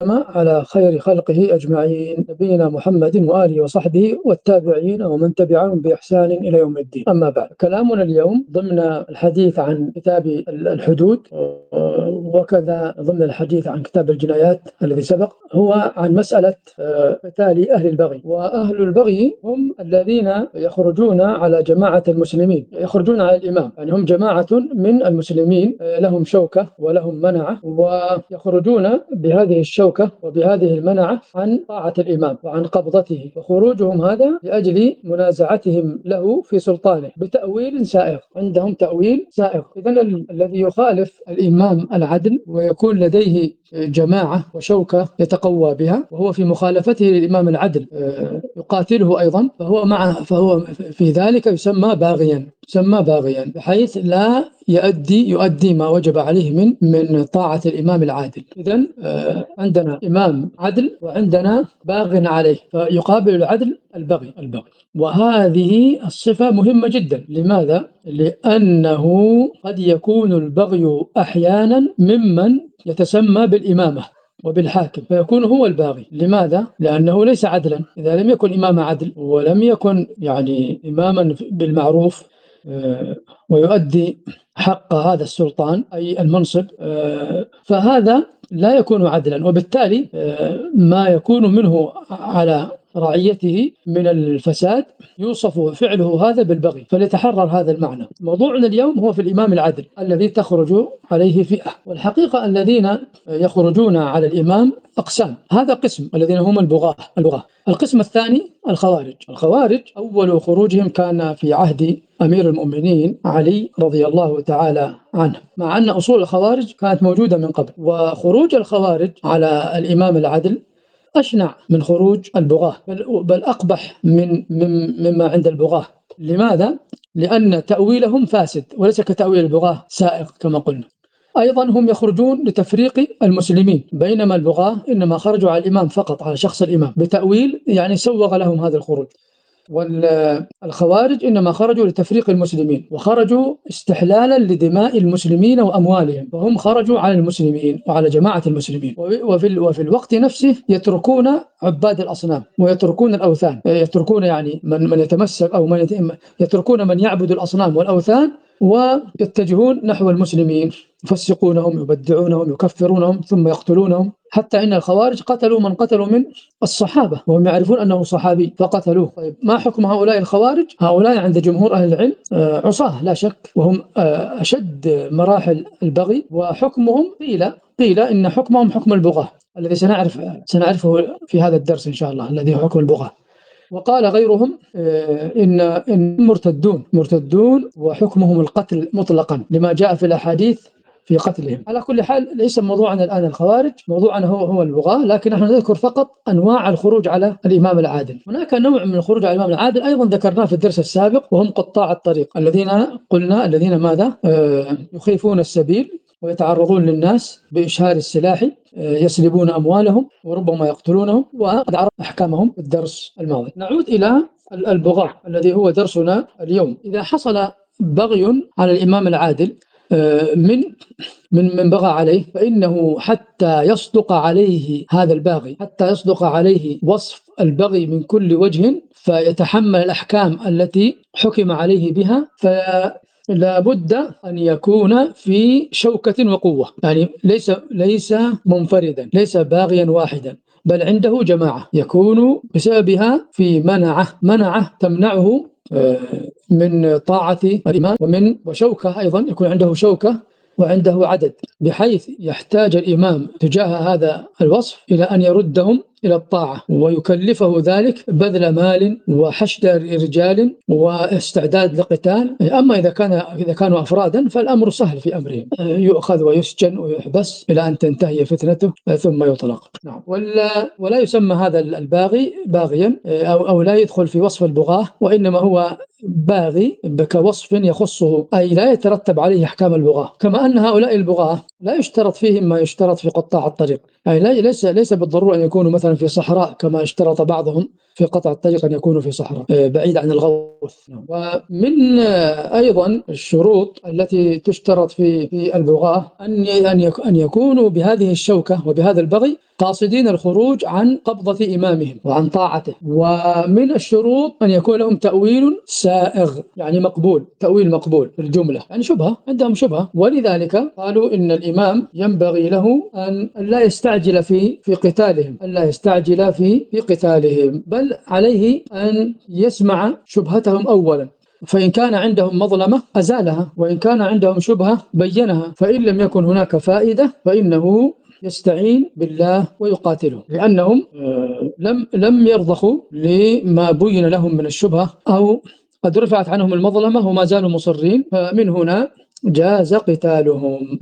على خير خلقه أجمعين، نبينا محمد وآله وصحبه والتابعين ومن تبعهم بإحسان إلى يوم الدين. أما بعد، كلامنا اليوم ضمن الحديث عن كتاب الحدود، وكذا ضمن الحديث عن كتاب الجنايات الذي سبق، هو عن مسألة قتال أهل البغي. وأهل البغي هم الذين يخرجون على جماعة المسلمين، يخرجون على الإمام، يعني هم جماعة من المسلمين لهم شوكة ولهم منعة، ويخرجون بهذه الشوكة وبهذه المنعة عن طاعة الإمام وعن قبضته، وخروجهم هذا لأجل منازعتهم له في سلطانه بتأويل سائغ. عندهم تأويل سائغ. إذن الذي يخالف الإمام العدل ويكون لديه جماعة وشوكة يتقوى بها، وهو في مخالفته للإمام العدل يقاتله أيضا، فهو في ذلك يسمى باغيا، بحيث لا يؤدي ما وجب عليه من طاعة الإمام العادل. إذن عندنا إمام عدل وعندنا باغ عليه، فيقابل العدل البغي. وهذه الصفة مهمة جدا. لماذا؟ لأنه قد يكون البغي أحيانا ممن يتسمى بالإمامة وبالحاكم، فيكون هو الباغي. لماذا؟ لأنه ليس عدلا. إذا لم يكن إمام عدل ولم يكن يعني إماما بالمعروف ويؤدي حق هذا السلطان أي المنصب، فهذا لا يكون عدلا، وبالتالي ما يكون منه على رعيته من الفساد يوصف فعله هذا بالبغي، فليتحرر هذا المعنى. موضوعنا اليوم هو في الإمام العدل الذي تخرج عليه فئة. والحقيقة الذين يخرجون على الإمام أقسام. هذا قسم الذين هم البغاة. القسم الثاني الخوارج أول خروجهم كان في عهد أمير المؤمنين علي رضي الله تعالى عنه، مع أن أصول الخوارج كانت موجودة من قبل. وخروج الخوارج على الإمام العدل أشنع من خروج البغاة، بل أقبح مما عند البغاة. لماذا؟ لأن تأويلهم فاسد وليس كتأويل البغاة سائغ كما قلنا. أيضا هم يخرجون لتفريق المسلمين، بينما البغاة إنما خرجوا على الإمام فقط، على شخص الإمام بتأويل يعني سوغ لهم هذا الخروج. والخوارج إنما خرجوا لتفريق المسلمين، وخرجوا استحلالا لدماء المسلمين وأموالهم، وهم خرجوا على المسلمين وعلى جماعة المسلمين. وفي الوقت نفسه يتركون عباد الأصنام ويتركون الأوثان، يتركون يعني من يتمسك أو يتركون من يعبد الأصنام والأوثان، ويتجهون نحو المسلمين، يفسقونهم، يبدعونهم، يكفرونهم، ثم يقتلونهم. حتى إن الخوارج قتلوا من قتلوا من الصحابة وهم يعرفون أنه صحابي فقتلوه. طيب، ما حكم هؤلاء الخوارج؟ هؤلاء عند جمهور أهل العلم عصاة لا شك، وهم أشد مراحل البغي. وحكمهم قيل إن حكمهم حكم البغاة الذي سنعرفه في هذا الدرس إن شاء الله، الذي هو حكم البغاة. وقال غيرهم إن مرتدون وحكمهم القتل مطلقا لما جاء في الأحاديث في قتلهم. على كل حال ليس موضوعنا الآن الخوارج، موضوعنا هو البغاة، لكن نحن نذكر فقط أنواع الخروج على الإمام العادل. هناك نوع من الخروج على الإمام العادل أيضا ذكرناه في الدرس السابق، وهم قطاع الطريق الذين ماذا؟ يخيفون السبيل ويتعرضون للناس بإشهار السلاح، يسلبون أموالهم وربما يقتلونهم، وقد عرف أحكامهم في الدرس الماضي. نعود إلى البغاة الذي هو درسنا اليوم. إذا حصل بغي على الإمام العادل من بغى عليه، فإنه حتى يصدق عليه هذا الباغي، حتى يصدق عليه وصف البغي من كل وجه، فيتحمل الأحكام التي حكم عليه بها، فلا بد أن يكون في شوكة وقوة، يعني ليس منفردا، ليس باغيا واحدا، بل عنده جماعة يكون بسببها في منعه تمنعه من طاعة الإمام، وشوكة أيضا يكون عنده شوكة وعنده عدد، بحيث يحتاج الإمام تجاه هذا الوصف إلى أن يردهم إلى الطاعة، ويكلفه ذلك بذل مال وحشد رجال واستعداد لقتال. أما إذا كانوا أفرادا فالأمر سهل في أمرهم، يؤخذ ويسجن ويحبس إلى أن تنتهي فتنته ثم يطلق. نعم. ولا يسمى هذا الباغي باغيا، أو لا يدخل في وصف البغاة، وإنما هو باغي كوصف يخصه، أي لا يترتب عليه أحكام البغاة. كما أن هؤلاء البغاة لا يشترط فيهم ما يشترط في قطاع الطريق، يعني ليس بالضرورة أن يكونوا مثلا في صحراء كما اشترط بعضهم في قطع الطريق أن يكونوا في صحراء بعيد عن الغوث. ومن أيضا الشروط التي تشترط في البغاة أن يكونوا بهذه الشوكة وبهذا البغي قاصدين الخروج عن قبضة إمامهم وعن طاعته. ومن الشروط أن يكون لهم تأويل سائغ، يعني مقبول، تأويل مقبول في الجملة، يعني شبهة، عندهم شبهة، ولذلك قالوا إن الإمام ينبغي له أن لا يستعجل في قتالهم، ألا يستعجل في قتالهم، بل عليه أن يسمع شبهتهم أولا، فإن كان عندهم مظلمة أزالها، وإن كان عندهم شبهة بينها، فإن لم يكن هناك فائدة فإنه يستعين بالله ويقاتلهم، لأنهم لم يرضخوا لما بين لهم من الشبهة، أو قد رفعت عنهم المظلمة وما زالوا مصرين، فمن هنا جاز قتالهم.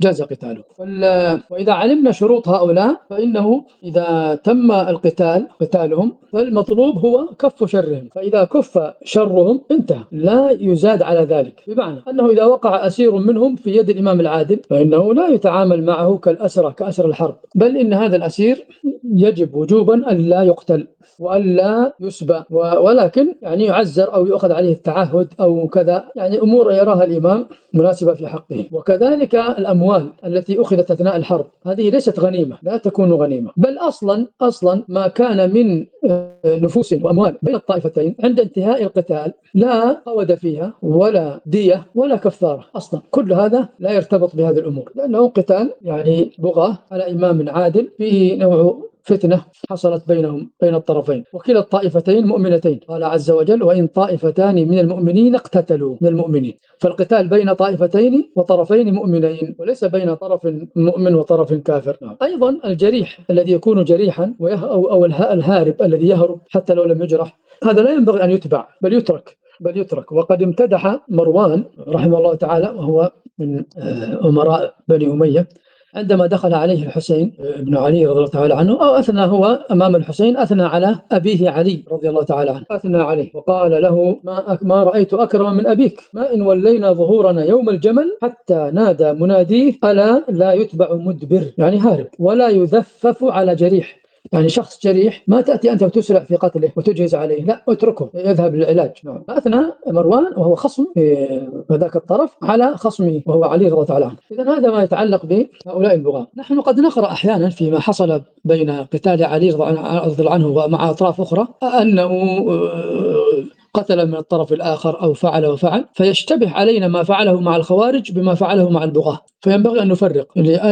وإذا علمنا شروط هؤلاء فإنه إذا تم قتالهم فالمطلوب هو كف شرهم، فإذا كف شرهم انتهى، لا يزاد على ذلك، بمعنى أنه إذا وقع أسير منهم في يد الإمام العادل فإنه لا يتعامل معه كأسر الحرب، بل إن هذا الأسير يجب وجوبا أن لا يقتل وألا يسبى، ولكن يعني يعزر أو يؤخذ عليه التعهد أو كذا، يعني أمور يراها الإمام مناسبة في حقه. وكذلك الأموال التي أخذت أثناء الحرب هذه ليست غنيمة، لا تكون غنيمة، بل أصلا ما كان من نفوس وأموال بين الطائفتين عند انتهاء القتال لا قود فيها ولا دية ولا كفارة، أصلا كل هذا لا يرتبط بهذه الأمور، لأنه قتال يعني بغاة على إمام عادل فيه نوع فتنة حصلت بين الطرفين، وكلا الطائفتين مؤمنتين، قال عز وجل وإن طائفتان من المؤمنين اقتتلوا، من المؤمنين، فالقتال بين طائفتين وطرفين مؤمنين، وليس بين طرف مؤمن وطرف كافر. أيضا الجريح الذي يكون جريحا أو الهارب الذي يهرب حتى لو لم يجرح، هذا لا ينبغي أن يتبع بل يترك. وقد امتدح مروان رحمه الله تعالى، وهو من أمراء بني أمية، عندما دخل عليه الحسين بن علي رضي الله تعالى عنه، أو أثنى هو أمام الحسين، أثنى على أبيه علي رضي الله تعالى عنه، أثنى عليه وقال له ما رأيت أكرم من أبيك، ما إن ولينا ظهورنا يوم الجمل حتى نادى مناديه ألا لا يتبع مدبر، يعني هارب، ولا يذفف على جريح، يعني شخص جريح ما تأتي أنت وتسرع في قتله وتجهز عليه، لا، اتركه يذهب للعلاج. فأثنى مروان وهو خصم في ذاك الطرف على خصمه وهو علي رضي الله تعالى عنه. إذن هذا ما يتعلق بهؤلاء البغاة. نحن قد نقرأ أحيانا فيما حصل بين قتال علي رضي الله عنه ومع أطراف أخرى أنه قتل من الطرف الآخر أو فعل فيشتبه علينا ما فعله مع الخوارج بما فعله مع البغاة، فينبغي أن نفرق،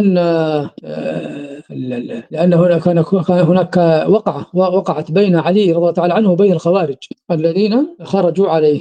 لأن هناك وقعت بين علي رضي الله تعالى عنه وبين الخوارج الذين خرجوا عليه،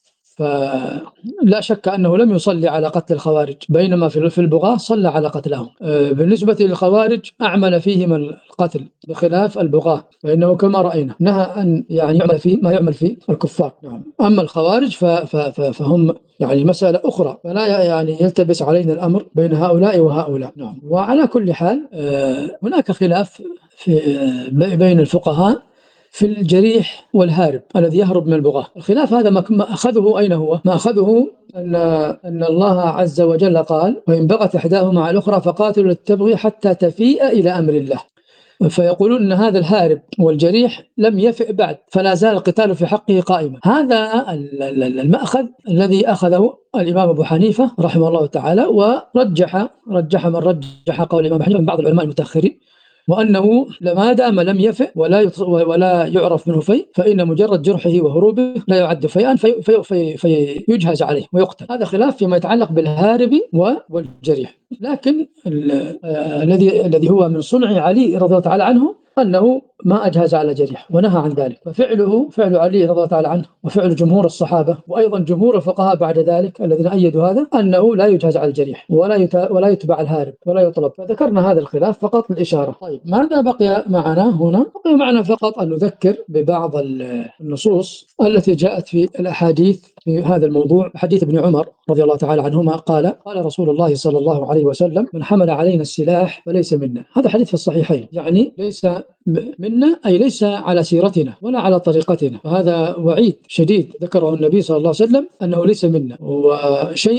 فلا شك أنه لم يصلي على قتل الخوارج، بينما في البغاة صلى على قتلهم. بالنسبة للخوارج أعمل فيهم القتل بخلاف البغاة، فإنه كما رأينا نهى أن يعني يعمل فيه ما يعمل فيه الكفار. أما الخوارج فهم يعني مسألة أخرى، فلا يعني يلتبس علينا الأمر بين هؤلاء وهؤلاء. وعلى كل حال هناك خلاف بين الفقهاء في الجريح والهارب الذي يهرب من البغاة. الخلاف هذا ما أخذه أين هو؟ ما أخذه أن الله عز وجل قال وإن بغت إحداهما على الأخرى فقاتلوا التبغي حتى تفيء إلى أمر الله، فيقولون أن هذا الهارب والجريح لم يفئ بعد، فلا زال القتال في حقه قائما. هذا المأخذ الذي أخذه الإمام أبو حنيفة رحمه الله تعالى، ورجح من رجح قول الإمام أبو حنيفة من بعض العلماء المتأخرين، وأنه ما دام لم يفئ ولا يعرف منه فيء، فإن مجرد جرحه وهروبه لا يعد فيئا فيجهز عليه ويقتل. هذا خلاف فيما يتعلق بالهارب والجريح. لكن الذي هو من صنع علي رضي الله تعالى عنه أنه ما أجهز على جريح ونهى عن ذلك، ففعل علي رضي الله تعالى عنه وفعل جمهور الصحابة وأيضا جمهور الفقهاء بعد ذلك الذين أيدوا هذا أنه لا يجهز على الجريح ولا يتبع الهارب ولا يطلب. فذكرنا هذا الخلاف فقط للإشارة. طيب ماذا بقي معنا هنا؟ بقي معنا فقط أن نذكر ببعض النصوص التي جاءت في الأحاديث في هذا الموضوع. حديث ابن عمر رضي الله تعالى عنهما قال رسول الله صلى الله عليه وسلم من حمل علينا السلاح فليس منا. هذا حديث في الصحيحين، يعني ليس منا أي ليس على سيرتنا ولا على طريقتنا، وهذا وعيد شديد ذكره النبي صلى الله عليه وسلم أنه ليس منا. وشيء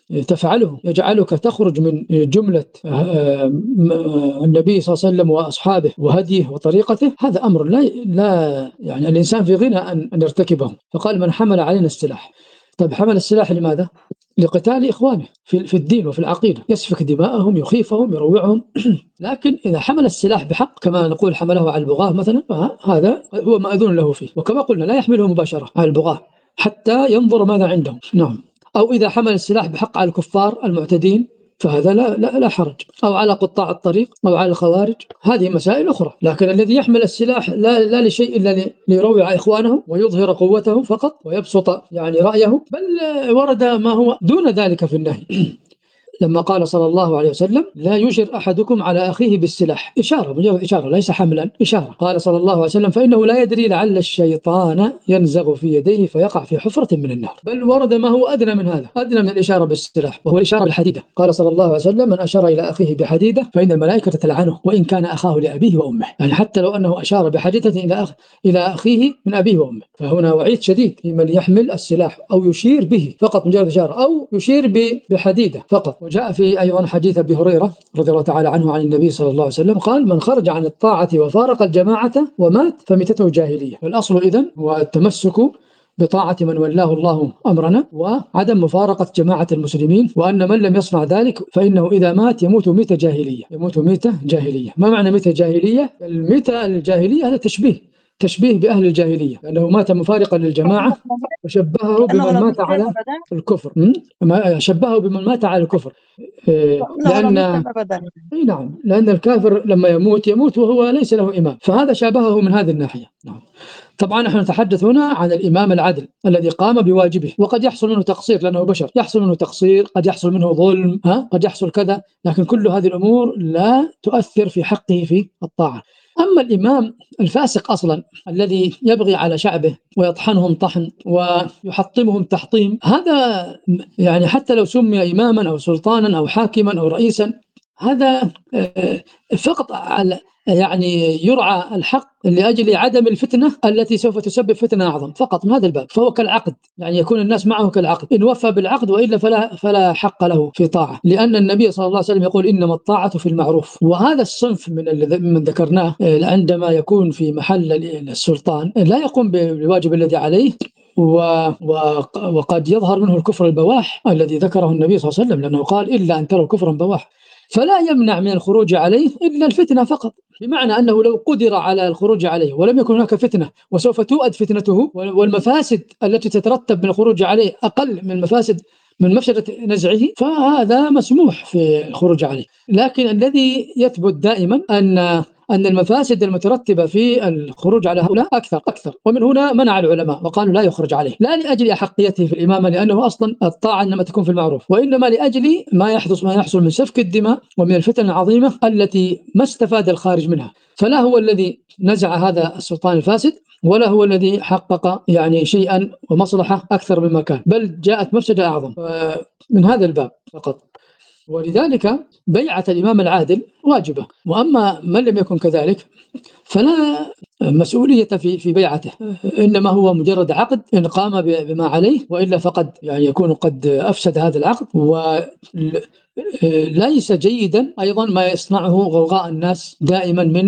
تفعله يجعلك تخرج من جملة النبي صلى الله عليه وسلم وأصحابه وهديه وطريقته، هذا أمر لا يعني الإنسان في غنى أن يرتكبه. فقال من حمل علينا السلاح. طيب حمل السلاح لماذا؟ لقتال إخوانه في الدين وفي العقيدة، يسفك دماءهم، يخيفهم، يروعهم. لكن إذا حمل السلاح بحق كما نقول حمله على البغاة مثلا، فهذا هو مأذون له فيه. وكما قلنا لا يحمله مباشرة على البغاة حتى ينظر ماذا عندهم. نعم. أو إذا حمل السلاح بحق على الكفار المعتدين فهذا لا حرج، أو على قطاع الطريق أو على الخوارج، هذه مسائل أخرى. لكن الذي يحمل السلاح لا لشيء إلا ليروع إخوانه ويظهر قوته فقط ويبسط يعني رأيه، بل ورد ما هو دون ذلك في النهي. لما قال صلى الله عليه وسلم لا يشر أحدكم على أخيه بالسلاح، إشارة، مجرد إشارة ليس حملا، إشارة. قال صلى الله عليه وسلم فإنه لا يدري لعل الشيطان ينزغ في يديه فيقع في حفرة من النار. بل ورد ما هو أدنى من هذا، أدنى من الإشارة بالسلاح، وهو الإشارة بالحديدة. قال صلى الله عليه وسلم من أشار إلى أخيه بحديدة فإن الملائكة تلعنه وإن كان أخاه لأبيه وأمه. يعني حتى لو أنه أشار بحديدة إلى أخيه من أبيه وأمه. فهنا وعيد شديد في من يحمل السلاح أو يشير به فقط مجرد إشارة، أو يشير بحديدة فقط. وجاء في أيضا حديث أبي هريرة رضي الله تعالى عنه عن النبي صلى الله عليه وسلم قال من خرج عن الطاعة وفارق الجماعة ومات فميتته جاهلية. والأصل إذن هو التمسك بطاعة من ولاه الله أمرنا وعدم مفارقة جماعة المسلمين، وأن من لم يصنع ذلك فإنه إذا مات يموت ميتة جاهلية. يموت ميتة جاهلية. ما معنى ميتة جاهلية؟ الميتة الجاهلية هذا تشبيه بأهل الجاهلية، لأنه مات مفارقا للجماعة وشبهه بمن مات على الكفر. شبهه بمن مات على الكفر. لأن الكافر لما يموت وهو ليس له إمام، فهذا شابهه من هذه الناحية. نعم. طبعا نحن نتحدث هنا عن الإمام العدل الذي قام بواجبه، وقد يحصل منه تقصير لأنه بشر، يحصل منه تقصير، قد يحصل منه ظلم، قد يحصل كذا، لكن كل هذه الأمور لا تؤثر في حقه في الطاعة. أما الإمام الفاسق أصلا الذي يبغي على شعبه ويطحنهم طحن ويحطمهم تحطيم، هذا يعني حتى لو سمي إماما أو سلطانا أو حاكما أو رئيسا، هذا فقط يعني يرعى الحق لأجل عدم الفتنة التي سوف تسبب فتنة أعظم، فقط من هذا الباب. فهو كالعقد، يعني يكون الناس معه كالعقد، إن وفى بالعقد وإلا فلا حق له في طاعة، لأن النبي صلى الله عليه وسلم يقول إنما الطاعة في المعروف. وهذا الصنف من ذكرناه عندما يكون في محل السلطان لا يقوم بالواجب الذي عليه، وقد يظهر منه الكفر البواح الذي ذكره النبي صلى الله عليه وسلم، لأنه قال إلا أن تروا كفرا بواح، فلا يمنع من الخروج عليه إلا الفتنة فقط. بمعنى أنه لو قدر على الخروج عليه ولم يكن هناك فتنة وسوف تؤد فتنته، والمفاسد التي تترتب من الخروج عليه أقل من المفاسد من مفسدة نزعه، فهذا مسموح في الخروج عليه. لكن الذي يثبت دائما أن المفاسد المترتبة في الخروج على هؤلاء أكثر، ومن هنا منع العلماء وقالوا لا يخرج عليه، لا لأجل أحقيته في الإمامة لأنه أصلا الطاعة إنما تكون في المعروف، وإنما لأجل ما يحصل من سفك الدماء ومن الفتن العظيمة التي ما استفاد الخارج منها. فلا هو الذي نزع هذا السلطان الفاسد، ولا هو الذي حقق يعني شيئا ومصلحة أكثر مما كان، بل جاءت مفسدة أعظم من هذا الباب فقط. ولذلك بيعة الإمام العادل واجبة، وأما من لم يكن كذلك فلا مسؤولية في بيعته، إنما هو مجرد عقد إن قام بما عليه، وإلا فقد يعني يكون قد أفسد هذا العقد. وليس جيدا أيضا ما يصنعه غوغاء الناس دائما من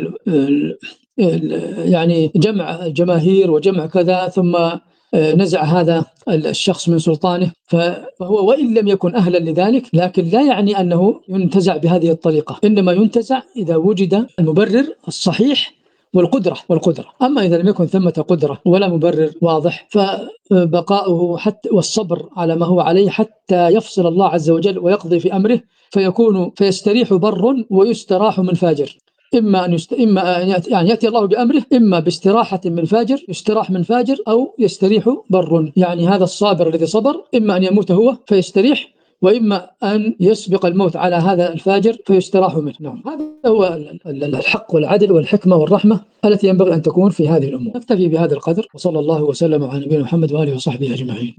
يعني جمع جماهير وجمع كذا، ثم نزع هذا الشخص من سلطانه، فهو وإن لم يكن أهلا لذلك، لكن لا يعني أنه ينتزع بهذه الطريقة، إنما ينتزع إذا وجد المبرر الصحيح والقدرة. أما إذا لم يكن ثمة قدرة ولا مبرر واضح، فبقاؤه حتى والصبر على ما هو عليه حتى يفصل الله عز وجل ويقضي في أمره، فيستريح بر ويستراح من فاجر. إما أن يأتي الله بأمره، إما باستراحة من فاجر يستراح من فاجر، أو يستريح بر، يعني هذا الصابر الذي صبر إما أن يموت هو فيستريح، وإما أن يسبق الموت على هذا الفاجر فيستراح منه. نعم. هذا هو الحق والعدل والحكمة والرحمة التي ينبغي أن تكون في هذه الأمور. نكتفي بهذا القدر، وصلى الله وسلم على نبينا محمد وآله وصحبه أجمعين.